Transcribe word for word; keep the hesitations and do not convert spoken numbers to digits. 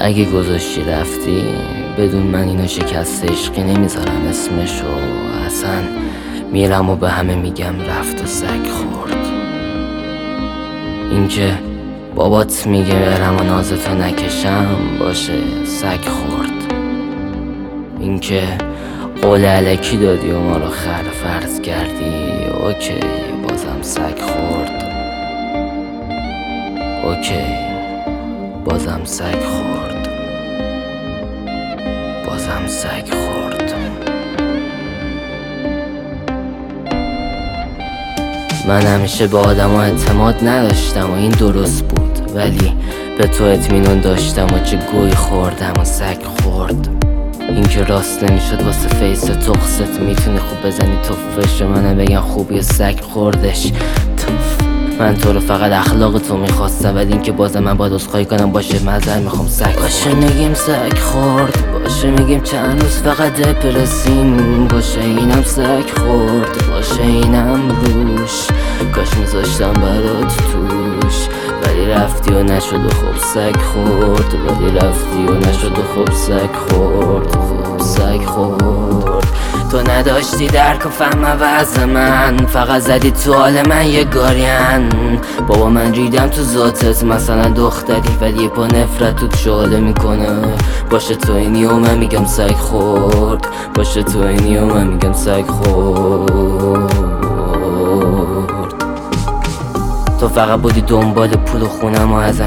اگه گذاشتی رفتی بدون من اینو شکست عشقی نمیذارم اسمشو. اصلا میرم و به همه میگم رفت و سگ خورد. اینکه بابات میگه برم و نازتو نکشم باشه سگ خورد. اینکه قول الکی دادی و ما رو خر فرض کردی اوکی بازم سگ خورد. اوکی بازم سگ خورد. بازم سگ خورد. من همیشه به آدم ها اعتماد نداشتم و این درست بود، ولی به تو اطمینان داشتم و چه گوی خوردم و سگ خورد. این که راست نمیشد واسه فیس تخست میتونی خوب بزنی توفش و منم بگم خوبی سگ خوردش توف. من تو رو فقط اخلاق تو میخواستم، ولی این که بازم من باید عذرخواهی کنم باشه معذر میخوام سگ باشه میگیم سگ خورد. باشه میگیم چند روز فقط دپرسیم باشه اینم سگ خورد. باشه اینم روش کاش میذاشتم برات توش، ولی رفتی و نشد و خوب سگ خورد. ولی رفتی و نشد و خوب سگ خورد. خوب سگ خورد. تو نداشتی درک و فهم وضع من، فقط زدی تو حال من یه گارین. بابا من ریدم تو ذاتت مثلا دختری، ولی با نفرت تو شعله میکنه. باشه تو اینی و من میگم سگ خورد. باشه تو اینی و من میگم سگ خورد. تو فقط بودی دنبال پول و خونم و ازم